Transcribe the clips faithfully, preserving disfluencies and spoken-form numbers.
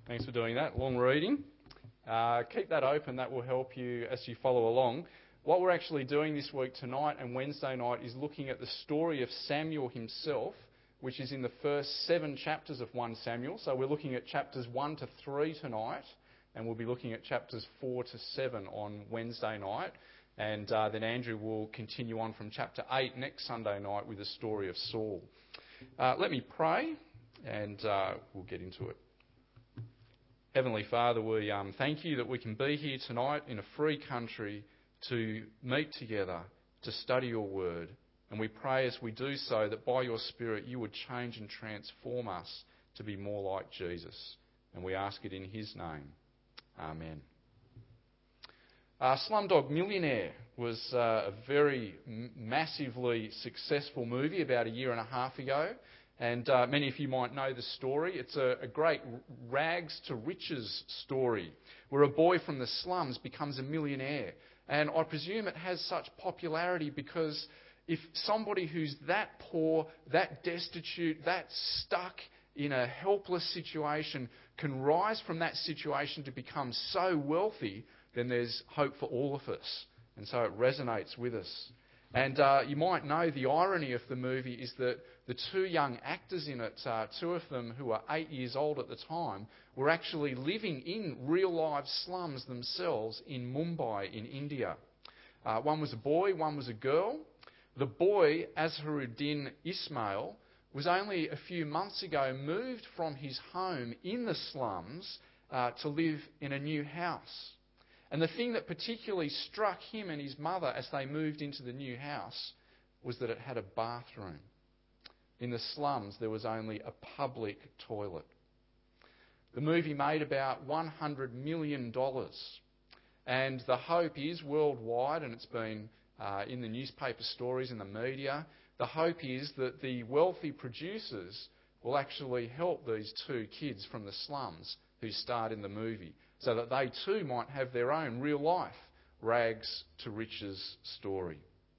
Thanks for doing that. Long reading. Uh, keep that open. That will help you as you follow along. What we're actually doing this week, tonight and Wednesday night, is looking at the story of Samuel himself, which is in the first seven chapters of First Samuel. So we're looking at chapters one to three tonight, and we'll be looking at chapters four to seven on Wednesday night. And uh, then Andrew will continue on from chapter eight next Sunday night with the story of Saul. Uh, let me pray, and uh, we'll get into it. Heavenly Father, we um, thank you that we can be here tonight in a free country to meet together, to study your word. And we pray as we do so that by your Spirit you would change and transform us to be more like Jesus. And we ask it in his name. Amen. Uh, Slumdog Millionaire was uh, a very m- massively successful movie about a year and a half ago. And uh, many of you might know the story. It's a, a great rags to riches story where a boy from the slums becomes a millionaire. And I presume it has such popularity because if somebody who's that poor, that destitute, that stuck in a helpless situation can rise from that situation to become so wealthy, then there's hope for all of us. And so it resonates with us. And uh, you might know the irony of the movie is that the two young actors in it, uh, two of them who were eight years old at the time, were actually living in real-life slums themselves in Mumbai in India. Uh, one was a boy, one was a girl. The boy, Azharuddin Ismail, was only a few months ago moved from his home in the slums uh, to live in a new house. And the thing that particularly struck him and his mother as they moved into the new house was that it had a bathroom. In the slums, there was only a public toilet. The movie made about one hundred million dollars. And the hope is worldwide, and it's been uh, in the newspaper stories, in the media, the hope is that the wealthy producers will actually help these two kids from the slums who starred in the movie, so that they too might have their own real-life rags to riches story.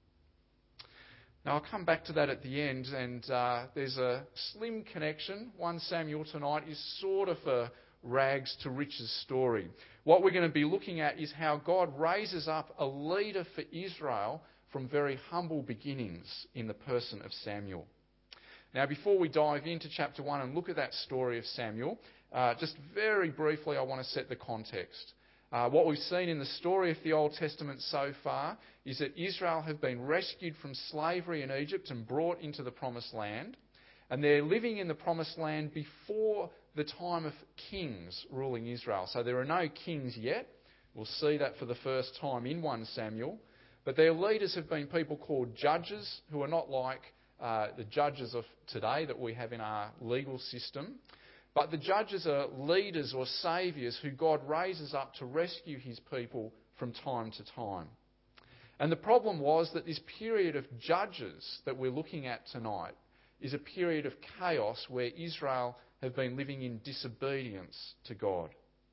Now, I'll come back to that at the end, and uh, there's a slim connection. First Samuel tonight is sort of a rags to riches story. What we're going to be looking at is how God raises up a leader for Israel from very humble beginnings in the person of Samuel. Now, before we dive into chapter one and look at that story of Samuel, uh, just very briefly I want to set the context. Uh, what we've seen in the story of the Old Testament so far is that Israel have been rescued from slavery in Egypt and brought into the Promised Land. And they're living in the Promised Land before the time of kings ruling Israel. So there are no kings yet. We'll see that for the first time in First Samuel. But their leaders have been people called judges, who are not like uh, the judges of today that we have in our legal system. But the judges are leaders or saviours who God raises up to rescue his people from time to time. And the problem was that this period of judges that we're looking at tonight is a period of chaos where Israel have been living in disobedience to God.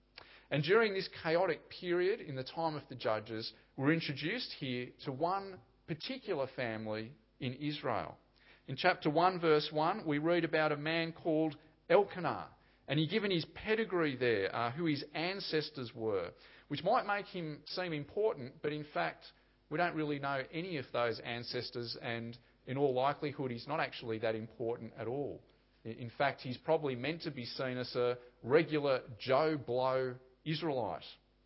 And during this chaotic period, in the time of the judges, we're introduced here to one particular family in Israel. In chapter one, verse one, we read about a man called Elkanah, and he's given his pedigree there, uh, who his ancestors were, which might make him seem important, but in fact, we don't really know any of those ancestors, and in all likelihood, he's not actually that important at all. In fact, he's probably meant to be seen as a regular Joe Blow Israelite.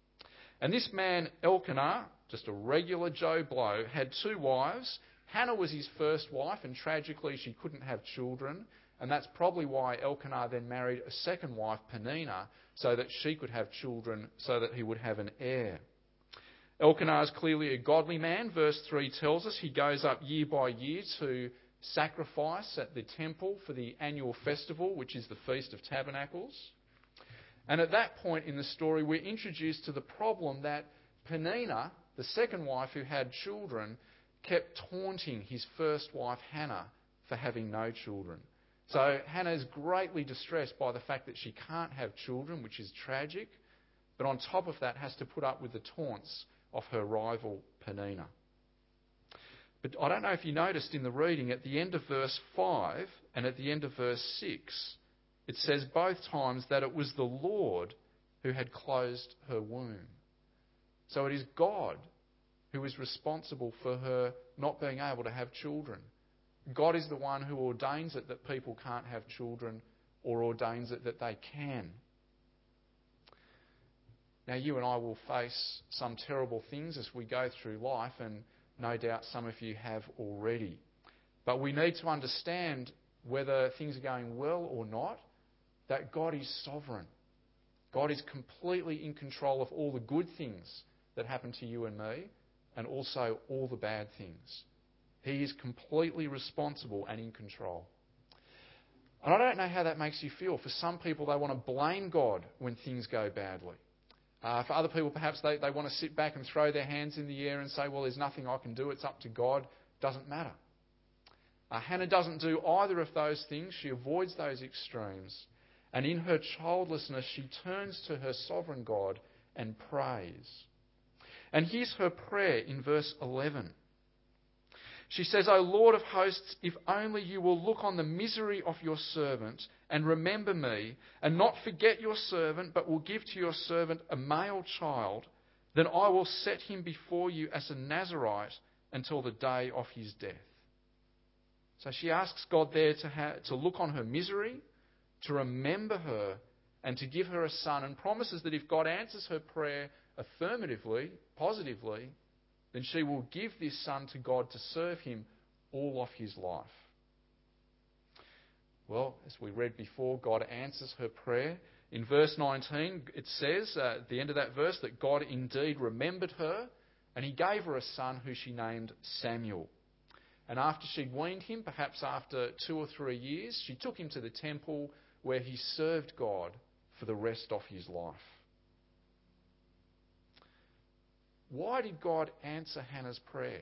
And this man, Elkanah, just a regular Joe Blow, had two wives. Hannah was his first wife, and tragically she couldn't have children. And that's probably why Elkanah then married a second wife, Peninnah, so that she could have children, so that he would have an heir. Elkanah is clearly a godly man. Verse three tells us he goes up year by year to sacrifice at the temple for the annual festival, which is the Feast of Tabernacles. And at that point in the story, we're introduced to the problem that Peninnah, the second wife who had children, kept taunting his first wife, Hannah, for having no children. So Hannah is greatly distressed by the fact that she can't have children, which is tragic, but on top of that has to put up with the taunts of her rival Peninnah. But I don't know if you noticed in the reading, at the end of verse five and at the end of verse six, it says both times that it was the Lord who had closed her womb. So it is God who is responsible for her not being able to have children. God is the one who ordains it that people can't have children, or ordains it that they can. Now, you and I will face some terrible things as we go through life, and no doubt some of you have already. But we need to understand, whether things are going well or not, that God is sovereign. God is completely in control of all the good things that happen to you and me, and also all the bad things. He is completely responsible and in control. And I don't know how that makes you feel. For some people, they want to blame God when things go badly. Uh, for other people, perhaps they, they want to sit back and throw their hands in the air and say, well, there's nothing I can do, it's up to God, doesn't matter. Uh, Hannah doesn't do either of those things. She avoids those extremes. And in her childlessness, she turns to her sovereign God and prays. And here's her prayer in verse eleven. She says, O Lord of hosts, if only you will look on the misery of your servant and remember me, and not forget your servant, but will give to your servant a male child, then I will set him before you as a Nazarite until the day of his death. So she asks God there to, ha- to look on her misery, to remember her, and to give her a son, and promises that if God answers her prayer affirmatively, positively, then she will give this son to God to serve him all of his life. Well, as we read before, God answers her prayer. In verse nineteen, it says, uh, at the end of that verse, that God indeed remembered her, and he gave her a son who she named Samuel. And after she'd weaned him, perhaps after two or three years, she took him to the temple where he served God for the rest of his life. Why did God answer Hannah's prayer?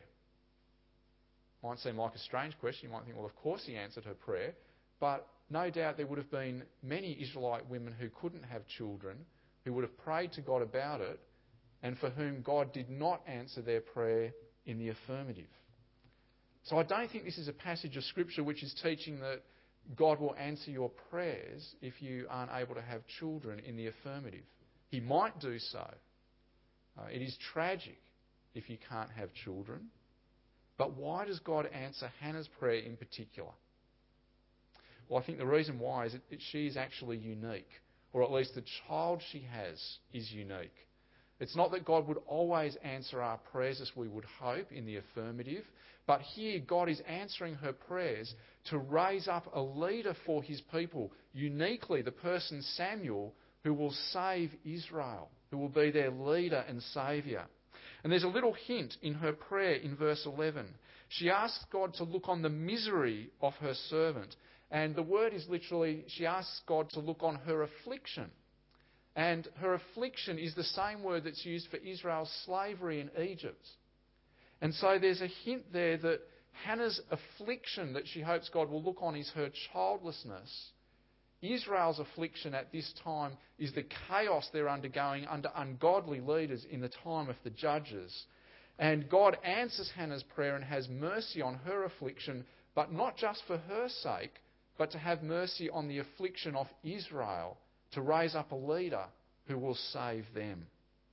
Might seem like a strange question. You might think, well, of course he answered her prayer. But no doubt there would have been many Israelite women who couldn't have children, who would have prayed to God about it, and for whom God did not answer their prayer in the affirmative. So I don't think this is a passage of Scripture which is teaching that God will answer your prayers if you aren't able to have children in the affirmative. He might do so. Uh, it is tragic if you can't have children. But why does God answer Hannah's prayer in particular? Well, I think the reason why is that she is actually unique, or at least the child she has is unique. It's not that God would always answer our prayers as we would hope in the affirmative, but here God is answering her prayers to raise up a leader for his people, uniquely the person Samuel, who will save Israel, who will be their leader and saviour. And there's a little hint in her prayer in verse eleven. She asks God to look on the misery of her servant. And the word is literally, she asks God to look on her affliction. And her affliction is the same word that's used for Israel's slavery in Egypt. And so there's a hint there that Hannah's affliction that she hopes God will look on is her childlessness. Israel's affliction at this time is the chaos they're undergoing under ungodly leaders in the time of the judges. And God answers Hannah's prayer and has mercy on her affliction, but not just for her sake, but to have mercy on the affliction of Israel, to raise up a leader who will save them.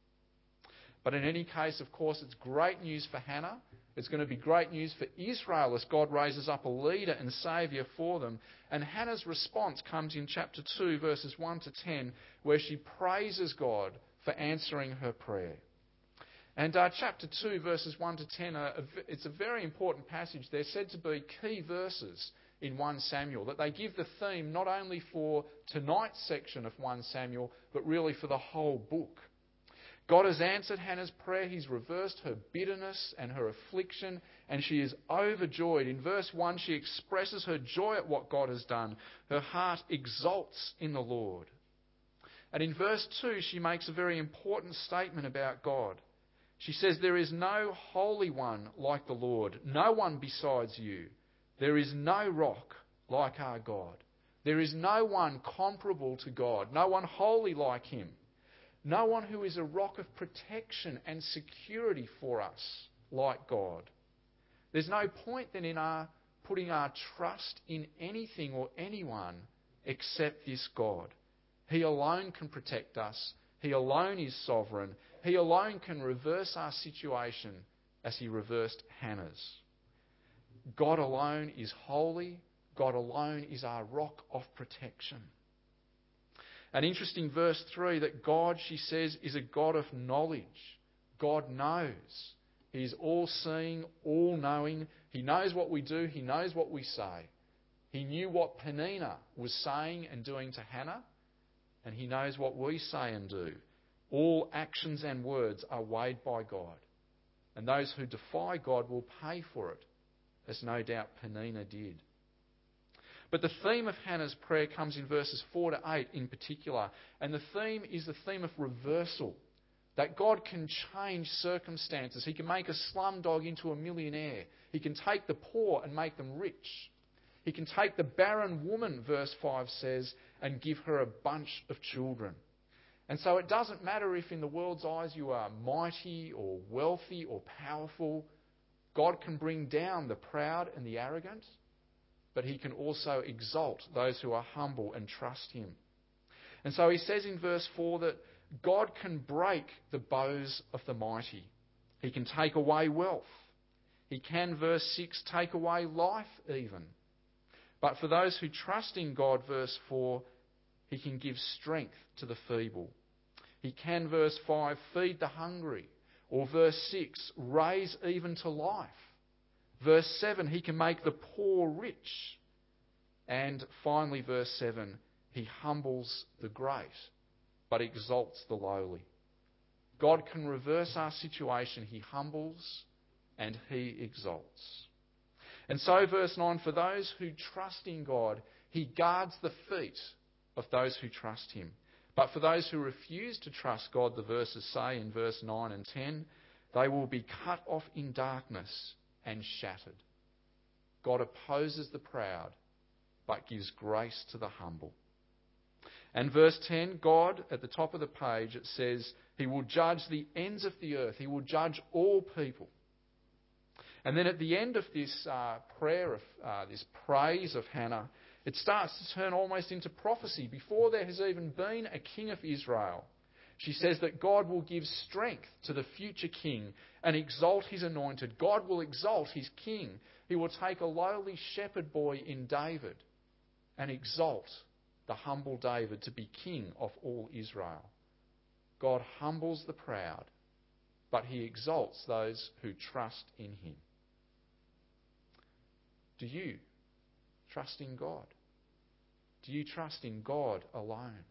But in any case, of course, it's great news for Hannah. It's going to be great news for Israel as God raises up a leader and saviour for them. And Hannah's response comes in chapter two, verses one to ten, where she praises God for answering her prayer. And uh, chapter two, verses one to ten, are, it's a very important passage. They're said to be key verses in First Samuel, that they give the theme not only for tonight's section of First Samuel, but really for the whole book. God has answered Hannah's prayer. He's reversed her bitterness and her affliction, and she is overjoyed. In verse one, she expresses her joy at what God has done. Her heart exults in the Lord. And in verse two, she makes a very important statement about God. She says, there is no holy one like the Lord, no one besides you. There is no rock like our God. There is no one comparable to God, no one holy like him. No one who is a rock of protection and security for us like God. There's no point then in our putting our trust in anything or anyone except this God. He alone can protect us. He alone is sovereign. He alone can reverse our situation as he reversed Hannah's. God alone is holy. God alone is our rock of protection. An interesting verse three, that God, she says, is a God of knowledge. God knows. He is all-seeing, all-knowing. He knows what we do. He knows what we say. He knew what Peninnah was saying and doing to Hannah, and he knows what we say and do. All actions and words are weighed by God, and those who defy God will pay for it, as no doubt Peninnah did. But the theme of Hannah's prayer comes in verses four to eight in particular, and the theme is the theme of reversal. That God can change circumstances. He can make a slumdog into a millionaire. He can take the poor and make them rich. He can take the barren woman, verse five says, and give her a bunch of children. And so it doesn't matter if in the world's eyes you are mighty or wealthy or powerful. God can bring down the proud and the arrogant, but he can also exalt those who are humble and trust him. And so he says in verse four that God can break the bows of the mighty. He can take away wealth. He can, verse six, take away life even. But for those who trust in God, verse four, he can give strength to the feeble. He can, verse five, feed the hungry. Or verse six, raise even to life. Verse seven, he can make the poor rich. And finally, verse seven, he humbles the great, but exalts the lowly. God can reverse our situation. He humbles and he exalts. And so, verse nine, for those who trust in God, he guards the feet of those who trust him. But for those who refuse to trust God, the verses say in verse nine and ten, they will be cut off in darkness and shattered. God opposes the proud, but gives grace to the humble. And verse ten, God, at the top of the page, it says, he will judge the ends of the earth. He will judge all people. And then at the end of this uh, prayer, of uh, this praise of Hannah, it starts to turn almost into prophecy. Before there has even been a king of Israel, she says that God will give strength to the future king and exalt his anointed. God will exalt his king. He will take a lowly shepherd boy in David and exalt the humble David to be king of all Israel. God humbles the proud, but he exalts those who trust in him. Do you trust in God? Do you trust in God alone?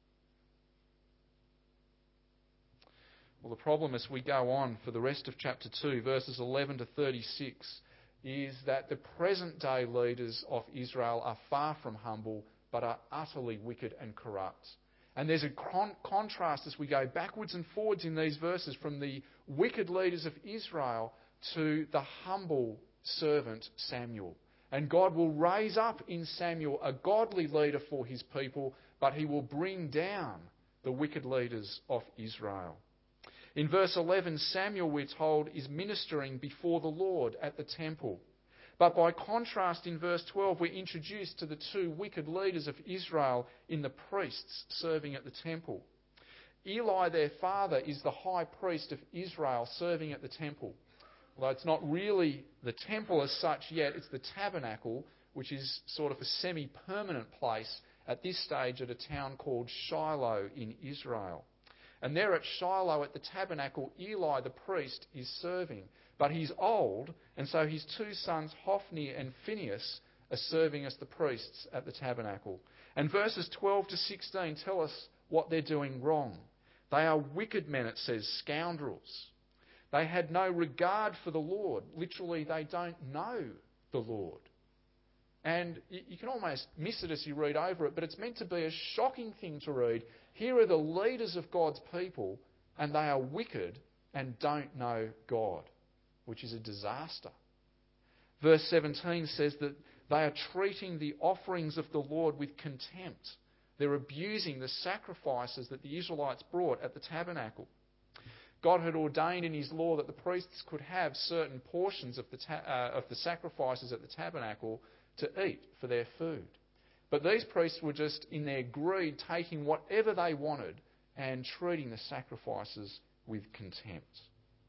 Well, the problem as we go on for the rest of chapter two, verses eleven to thirty-six, is that the present day leaders of Israel are far from humble, but are utterly wicked and corrupt. And there's a con- contrast as we go backwards and forwards in these verses from the wicked leaders of Israel to the humble servant Samuel. And God will raise up in Samuel a godly leader for his people, but he will bring down the wicked leaders of Israel. In verse eleven, Samuel, we're told, is ministering before the Lord at the temple. But by contrast, in verse twelve, we're introduced to the two wicked leaders of Israel in the priests serving at the temple. Eli, their father, is the high priest of Israel serving at the temple. Although it's not really the temple as such yet, it's the tabernacle, which is sort of a semi-permanent place at this stage at a town called Shiloh in Israel. And there at Shiloh at the tabernacle, Eli the priest is serving. But he's old, and so his two sons, Hophni and Phinehas, are serving as the priests at the tabernacle. And verses twelve to sixteen tell us what they're doing wrong. They are wicked men, it says, scoundrels. They had no regard for the Lord. Literally, they don't know the Lord. And you can almost miss it as you read over it, but it's meant to be a shocking thing to read. Here are the leaders of God's people, and they are wicked and don't know God, which is a disaster. Verse seventeen says that they are treating the offerings of the Lord with contempt. They're abusing the sacrifices that the Israelites brought at the tabernacle. God had ordained in his law that the priests could have certain portions of the, ta- uh, of the sacrifices at the tabernacle to eat for their food. But these priests were just, in their greed, taking whatever they wanted and treating the sacrifices with contempt.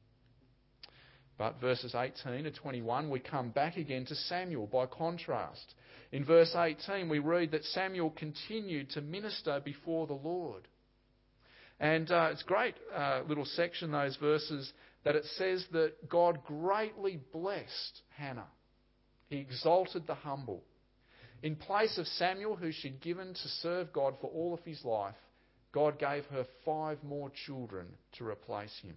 But verses eighteen to twenty-one, we come back again to Samuel by contrast. In verse eighteen, we read that Samuel continued to minister before the Lord. And uh, it's a great uh, little section, those verses, that it says that God greatly blessed Hannah. He exalted the humble. In place of Samuel, who she'd given to serve God for all of his life, God gave her five more children to replace him.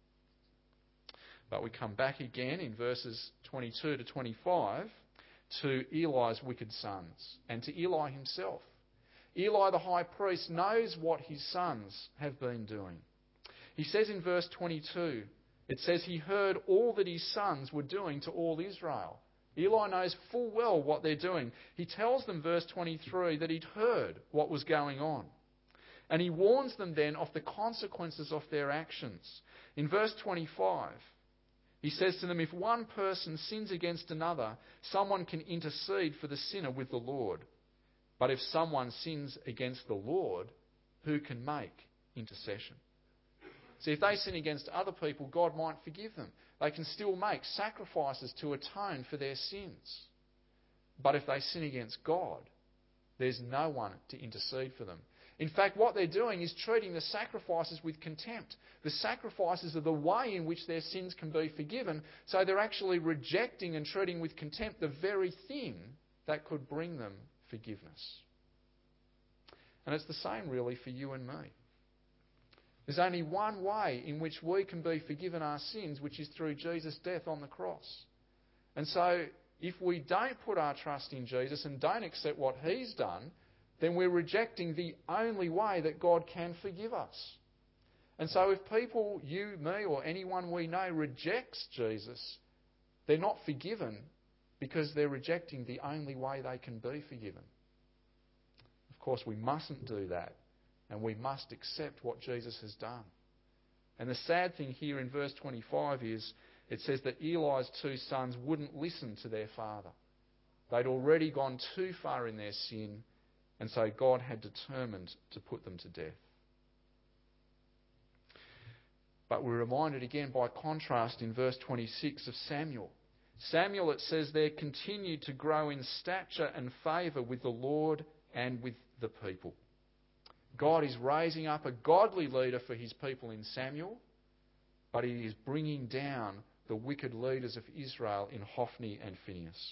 But we come back again in verses twenty-two to twenty-five to Eli's wicked sons and to Eli himself. Eli the high priest knows what his sons have been doing. He says in verse twenty-two, it says he heard all that his sons were doing to all Israel. Eli knows full well what they're doing. He tells them, verse twenty-three, that he'd heard what was going on. And he warns them then of the consequences of their actions. In verse twenty-five, he says to them, if one person sins against another, someone can intercede for the sinner with the Lord. But if someone sins against the Lord, who can make intercession? See, if they sin against other people, God might forgive them. They can still make sacrifices to atone for their sins. But if they sin against God, there's no one to intercede for them. In fact, what they're doing is treating the sacrifices with contempt. The sacrifices are the way in which their sins can be forgiven, so they're actually rejecting and treating with contempt the very thing that could bring them forgiveness. And it's the same really for you and me. There's only one way in which we can be forgiven our sins, which is through Jesus' death on the cross. And so if we don't put our trust in Jesus and don't accept what he's done, then we're rejecting the only way that God can forgive us. And so if people, you, me, or anyone we know rejects Jesus, they're not forgiven because they're rejecting the only way they can be forgiven. Of course, we mustn't do that, and we must accept what Jesus has done. And the sad thing here in verse twenty-five is it says that Eli's two sons wouldn't listen to their father. They'd already gone too far in their sin, and so God had determined to put them to death. But we're reminded again by contrast in verse twenty-six of Samuel. Samuel, it says there, continued to grow in stature and favour with the Lord and with the people. God is raising up a godly leader for his people in Samuel, but he is bringing down the wicked leaders of Israel in Hophni and Phinehas.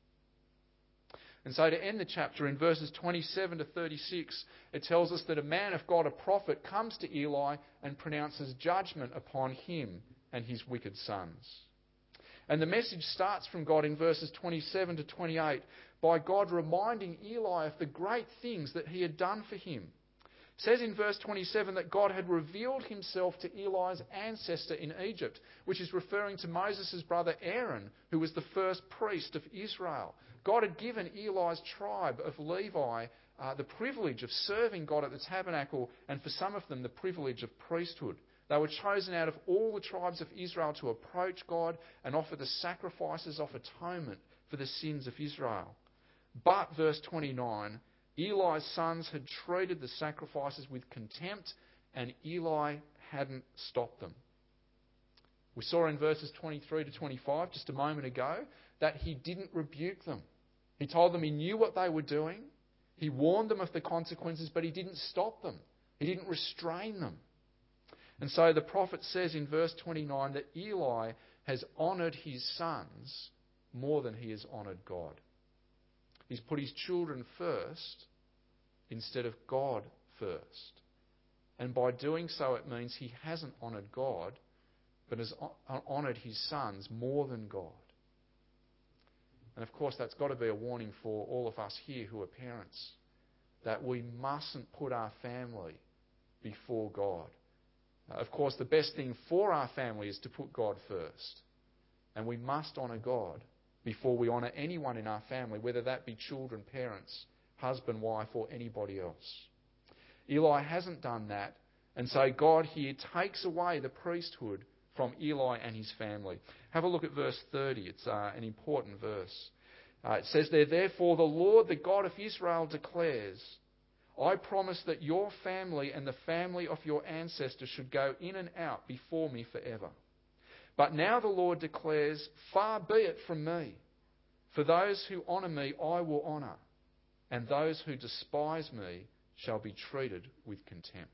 And so to end the chapter, in verses twenty-seven to thirty-six, it tells us that a man of God, a prophet, comes to Eli and pronounces judgment upon him and his wicked sons. And the message starts from God in verses twenty-seven to twenty-eight by God reminding Eli of the great things that he had done for him. It says in verse twenty-seven that God had revealed himself to Eli's ancestor in Egypt, which is referring to Moses' brother Aaron, who was the first priest of Israel. God had given Eli's tribe of Levi uh, the privilege of serving God at the tabernacle, and for some of them the privilege of priesthood. They were chosen out of all the tribes of Israel to approach God and offer the sacrifices of atonement for the sins of Israel. But, verse twenty-nine, Eli's sons had treated the sacrifices with contempt, and Eli hadn't stopped them. We saw in verses twenty-three to twenty-five just a moment ago that he didn't rebuke them. He told them he knew what they were doing. He warned them of the consequences, but he didn't stop them. He didn't restrain them. And so the prophet says in verse twenty-nine that Eli has honoured his sons more than he has honoured God. He's put his children first instead of God first. And by doing so, it means he hasn't honoured God, but has honoured his sons more than God. And of course, that's got to be a warning for all of us here who are parents, that we mustn't put our family before God. Of course, the best thing for our family is to put God first. And we must honour God before we honour anyone in our family, whether that be children, parents, husband, wife, or anybody else. Eli hasn't done that, and so God here takes away the priesthood from Eli and his family. Have a look at verse thirty. It's uh, an important verse. Uh, it says there, therefore the Lord, the God of Israel, declares, I promise that your family and the family of your ancestors should go in and out before me forever. But now the Lord declares, far be it from me. For those who honour me I will honour, and those who despise me shall be treated with contempt.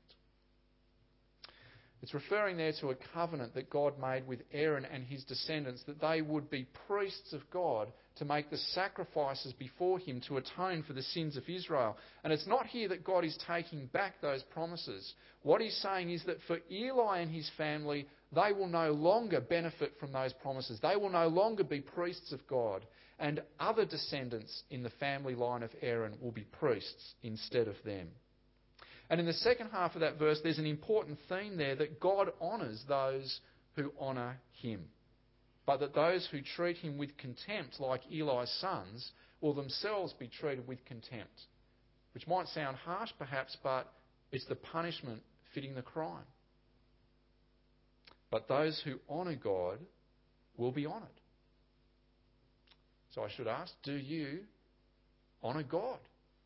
It's referring there to a covenant that God made with Aaron and his descendants, that they would be priests of God to make the sacrifices before him to atone for the sins of Israel. And it's not here that God is taking back those promises. What he's saying is that for Eli and his family, they will no longer benefit from those promises. They will no longer be priests of God. And other descendants in the family line of Aaron will be priests instead of them. And in the second half of that verse, there's an important theme there that God honours those who honour him, but that those who treat him with contempt, like Eli's sons, will themselves be treated with contempt. Which might sound harsh perhaps, but it's the punishment fitting the crime. But those who honour God will be honoured. So I should ask, do you honour God?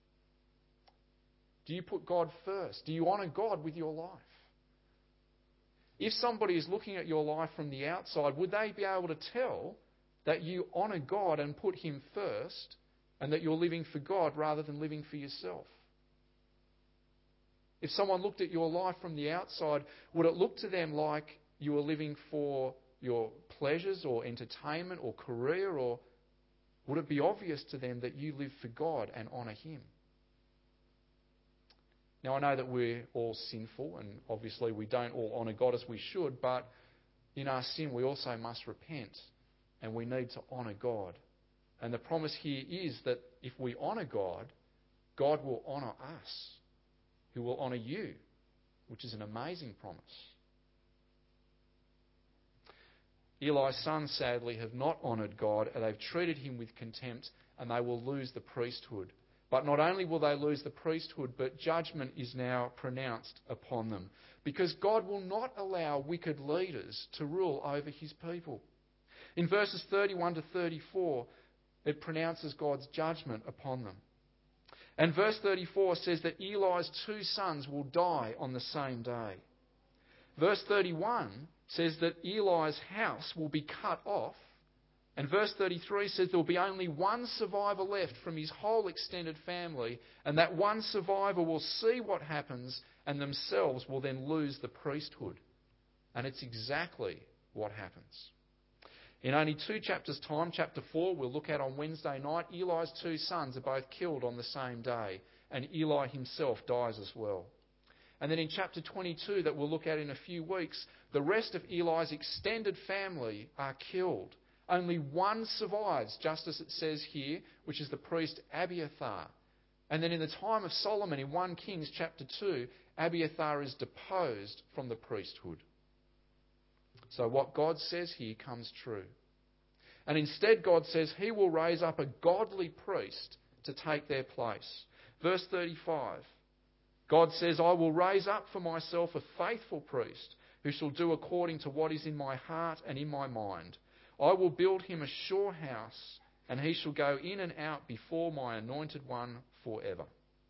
Do you put God first? Do you honour God with your life? If somebody is looking at your life from the outside, would they be able to tell that you honour God and put him first, and that you're living for God rather than living for yourself? If someone looked at your life from the outside, would it look to them like you were living for your pleasures or entertainment or career, or would it be obvious to them that you live for God and honour him? Now, I know that we're all sinful, and obviously we don't all honour God as we should, but in our sin we also must repent, and we need to honour God. And the promise here is that if we honour God, God will honour us, who will honour you, which is an amazing promise. Eli's sons, sadly, have not honoured God, and they've treated him with contempt, and they will lose the priesthood. But not only will they lose the priesthood, but judgment is now pronounced upon them. Because God will not allow wicked leaders to rule over his people. In verses thirty-one to thirty-four, it pronounces God's judgment upon them. And verse thirty-four says that Eli's two sons will die on the same day. Verse thirty-one says that Eli's house will be cut off. And verse thirty-three says there will be only one survivor left from his whole extended family, and that one survivor will see what happens and themselves will then lose the priesthood. And it's exactly what happens. In only two chapters' time, chapter four, we'll look at on Wednesday night, Eli's two sons are both killed on the same day, and Eli himself dies as well. And then in chapter twenty-two, that we'll look at in a few weeks, the rest of Eli's extended family are killed. Only one survives, just as it says here, which is the priest Abiathar. And then in the time of Solomon, in First Kings chapter two, Abiathar is deposed from the priesthood. So what God says here comes true. And instead God says he will raise up a godly priest to take their place. Verse thirty-five, God says, I will raise up for myself a faithful priest who shall do according to what is in my heart and in my mind. I will build him a sure house, and he shall go in and out before my anointed one forever.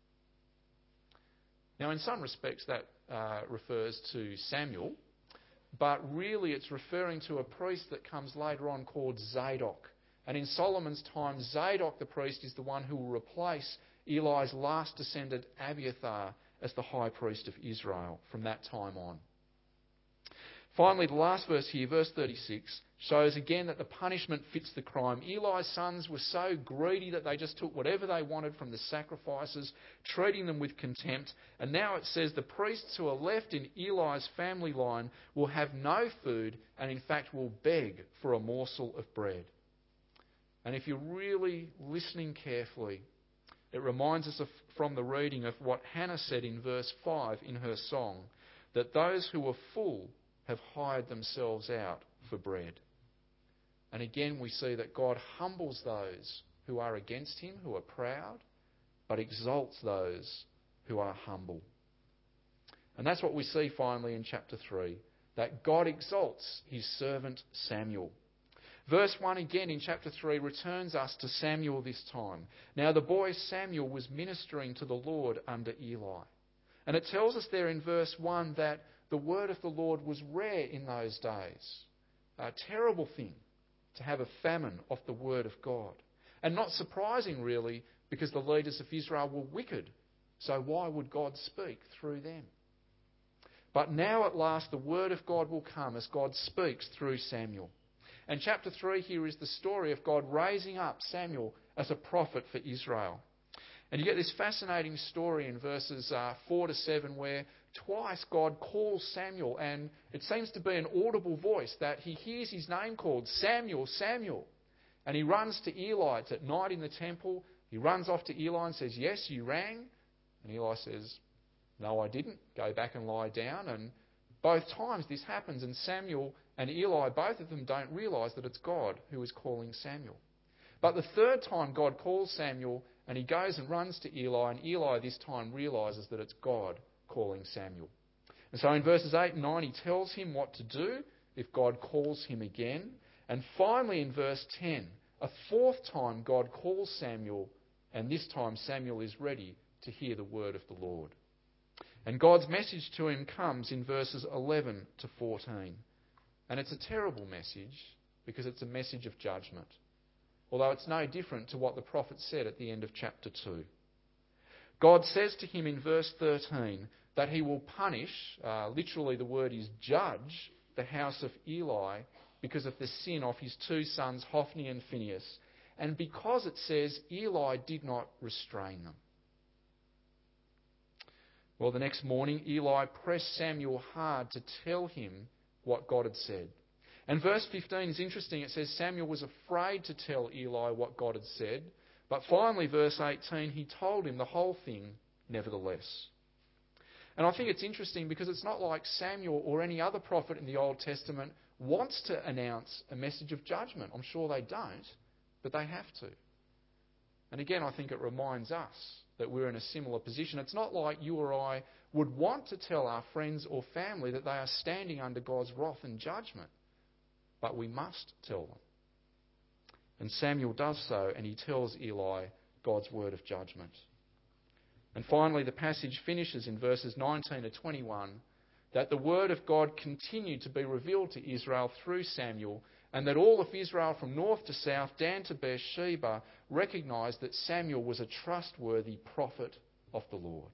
Now, in some respects, that uh, refers to Samuel, but really it's referring to a priest that comes later on called Zadok. And in Solomon's time, Zadok the priest is the one who will replace Eli's last descendant Abiathar as the high priest of Israel from that time on. Finally, the last verse here, verse thirty-six, shows again that the punishment fits the crime. Eli's sons were so greedy that they just took whatever they wanted from the sacrifices, treating them with contempt. And now it says the priests who are left in Eli's family line will have no food and in fact will beg for a morsel of bread. And if you're really listening carefully, it reminds us of, from the reading of what Hannah said in verse five in her song, that those who are full have hired themselves out for bread. And again we see that God humbles those who are against him, who are proud, but exalts those who are humble. And that's what we see finally in chapter three, that God exalts his servant Samuel. Verse one again in chapter three returns us to Samuel this time. Now the boy Samuel was ministering to the Lord under Eli. And it tells us there in verse one that the word of the Lord was rare in those days. A terrible thing to have a famine of the word of God. And not surprising really, because the leaders of Israel were wicked. So why would God speak through them? But now at last the word of God will come as God speaks through Samuel. And chapter three here is the story of God raising up Samuel as a prophet for Israel. And you get this fascinating story in verses uh, four to seven where twice God calls Samuel, and it seems to be an audible voice that he hears his name called, Samuel, Samuel. And he runs to Eli. It's at night in the temple. He runs off to Eli and says, yes, you rang. And Eli says, no, I didn't. Go back and lie down. And both times this happens, and Samuel and Eli, both of them don't realise that it's God who is calling Samuel. But the third time God calls Samuel, and he goes and runs to Eli, and Eli this time realises that it's God calling Samuel. And so in verses eight and nine he tells him what to do if God calls him again. And finally in verse ten, a fourth time God calls Samuel, and this time Samuel is ready to hear the word of the Lord. And God's message to him comes in verses eleven to fourteen. And it's a terrible message because it's a message of judgment. Although it's no different to what the prophet said at the end of chapter two. God says to him in verse thirteen that he will punish, uh, literally the word is judge, the house of Eli because of the sin of his two sons Hophni and Phinehas, and because it says Eli did not restrain them. Well, the next morning Eli pressed Samuel hard to tell him what God had said. And verse fifteen is interesting. It says Samuel was afraid to tell Eli what God had said, but finally, verse eighteen, he told him the whole thing nevertheless. And I think it's interesting because it's not like Samuel or any other prophet in the Old Testament wants to announce a message of judgment. I'm sure they don't, but they have to. And again, I think it reminds us that we're in a similar position. It's not like you or I would want to tell our friends or family that they are standing under God's wrath and judgment, but we must tell them. And Samuel does so, and he tells Eli God's word of judgment. And finally, the passage finishes in verses nineteen to twenty-one that the word of God continued to be revealed to Israel through Samuel, and that all of Israel from north to south, Dan to Beersheba, recognised that Samuel was a trustworthy prophet of the Lord.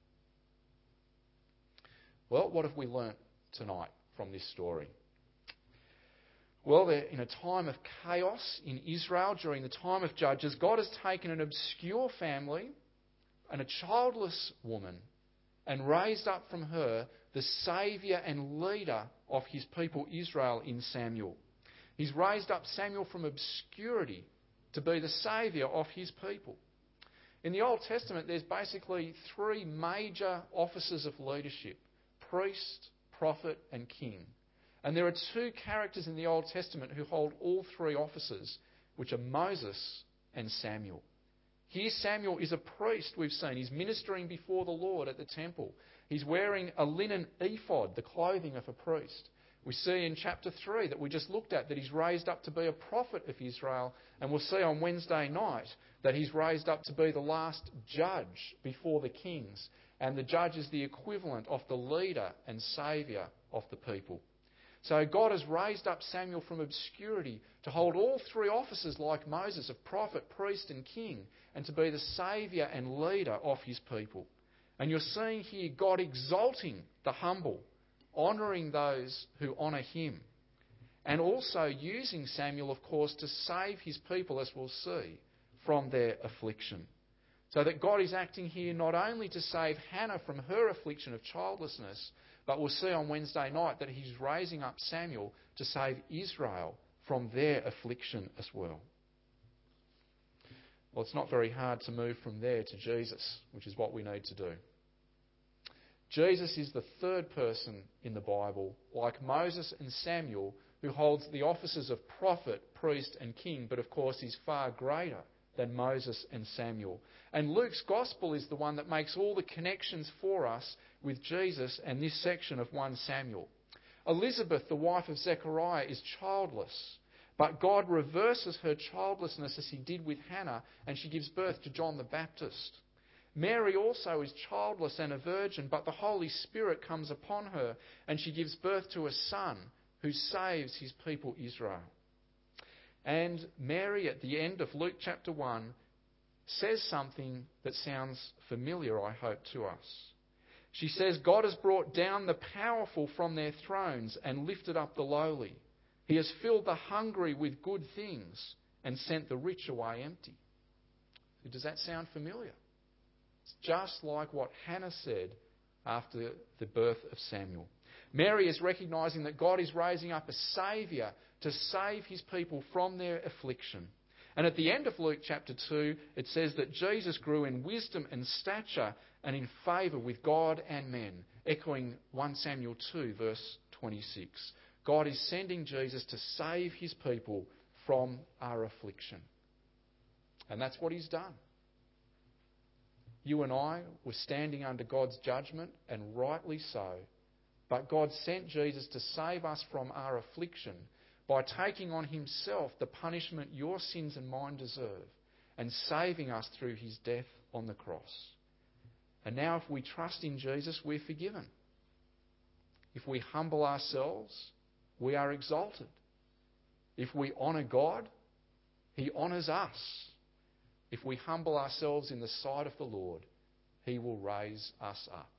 Well, what have we learnt tonight from this story? Well, they're in a time of chaos in Israel during the time of Judges. God has taken an obscure family and a childless woman and raised up from her the saviour and leader of his people Israel in Samuel. He's raised up Samuel from obscurity to be the saviour of his people. In the Old Testament, there's basically three major offices of leadership: priest, prophet and king. And there are two characters in the Old Testament who hold all three offices, which are Moses and Samuel. Here Samuel is a priest, we've seen. He's ministering before the Lord at the temple. He's wearing a linen ephod, the clothing of a priest. We see in chapter three that we just looked at that he's raised up to be a prophet of Israel. And we'll see on Wednesday night that he's raised up to be the last judge before the kings. And the judge is the equivalent of the leader and saviour of the people. So God has raised up Samuel from obscurity to hold all three offices like Moses of prophet, priest and king, and to be the saviour and leader of his people. And you're seeing here God exalting the humble, honouring those who honour him, and also using Samuel, of course, to save his people, as we'll see, from their affliction. So that God is acting here not only to save Hannah from her affliction of childlessness, but we'll see on Wednesday night that he's raising up Samuel to save Israel from their affliction as well. Well, it's not very hard to move from there to Jesus, which is what we need to do. Jesus is the third person in the Bible, like Moses and Samuel, who holds the offices of prophet, priest and king, but of course is far greater than Moses and Samuel. And Luke's Gospel is the one that makes all the connections for us with Jesus and this section of First Samuel. Elizabeth, the wife of Zechariah, is childless, But God reverses her childlessness as he did with Hannah, and she gives birth to John the Baptist. Mary also is childless and a virgin, but the Holy Spirit comes upon her, and she gives birth to a son who saves his people Israel. And Mary, at the end of Luke chapter one, says something that sounds familiar, I hope, to us. She says, God has brought down the powerful from their thrones and lifted up the lowly. He has filled the hungry with good things and sent the rich away empty. Does that sound familiar? It's just like what Hannah said after the birth of Samuel. Mary is recognising that God is raising up a saviour to save his people from their affliction. And at the end of Luke chapter two, it says that Jesus grew in wisdom and stature and in favour with God and men, echoing First Samuel two, verse twenty-six. God is sending Jesus to save his people from our affliction. And that's what he's done. You and I were standing under God's judgment, and rightly so. But God sent Jesus to save us from our affliction by taking on himself the punishment your sins and mine deserve, and saving us through his death on the cross. And now if we trust in Jesus, we're forgiven. If we humble ourselves, we are exalted. If we honour God, he honours us. If we humble ourselves in the sight of the Lord, he will raise us up.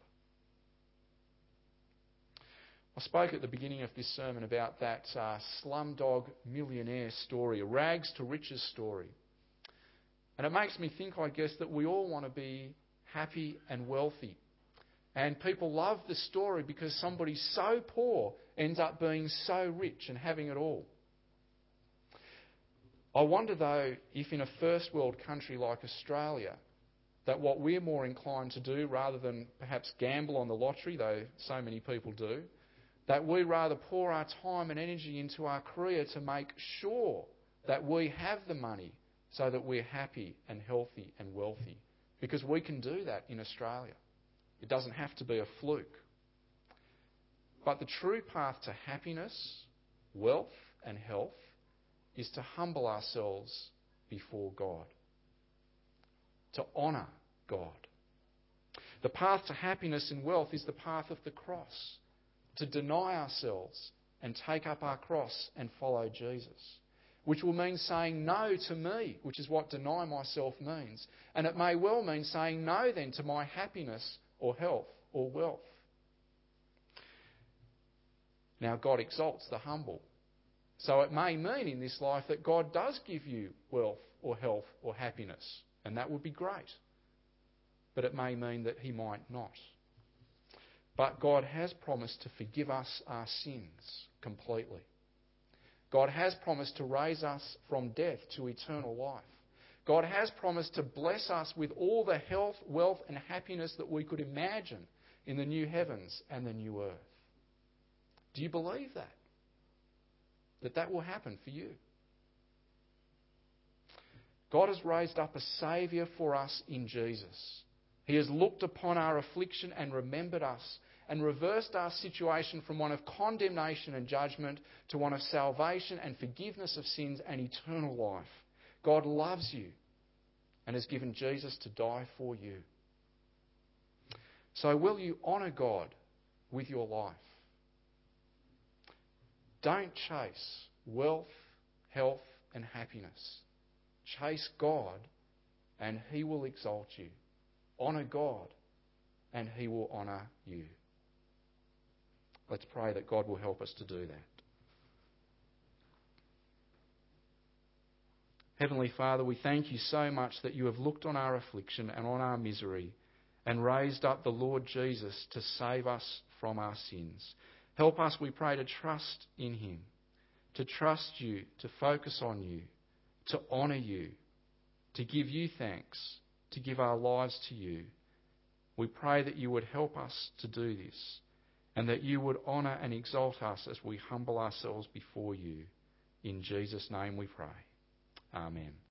I spoke at the beginning of this sermon about that uh, slumdog millionaire story, a rags to riches story. And it makes me think, I guess, that we all want to be happy and wealthy. And people love the story because somebody so poor ends up being so rich and having it all. I wonder, though, if in a first world country like Australia, that what we're more inclined to do, rather than perhaps gamble on the lottery, though so many people do, that we rather pour our time and energy into our career to make sure that we have the money so that we're happy and healthy and wealthy. Because we can do that in Australia. It doesn't have to be a fluke. But the true path to happiness, wealth and health is to humble ourselves before God. To honour God. The path to happiness and wealth is the path of the cross. To deny ourselves and take up our cross and follow Jesus. Which will mean saying no to me, which is what deny myself means. And it may well mean saying no then to my happiness or health or wealth. Now, God exalts the humble. So it may mean in this life that God does give you wealth or health or happiness, and that would be great. But it may mean that he might not. But God has promised to forgive us our sins completely. God has promised to raise us from death to eternal life. God has promised to bless us with all the health, wealth and happiness that we could imagine in the new heavens and the new earth. Do you believe that? That that will happen for you? God has raised up a Saviour for us in Jesus. He has looked upon our affliction and remembered us and reversed our situation from one of condemnation and judgment to one of salvation and forgiveness of sins and eternal life. God loves you and has given Jesus to die for you. So will you honour God with your life? Don't chase wealth, health and happiness. Chase God and he will exalt you. Honour God and he will honour you. Let's pray that God will help us to do that. Heavenly Father, we thank you so much that you have looked on our affliction and on our misery and raised up the Lord Jesus to save us from our sins. Help us, we pray, to trust in him, to trust you, to focus on you, to honour you, to give you thanks, to give our lives to you. We pray that you would help us to do this and that you would honour and exalt us as we humble ourselves before you. In Jesus' name we pray. Amen.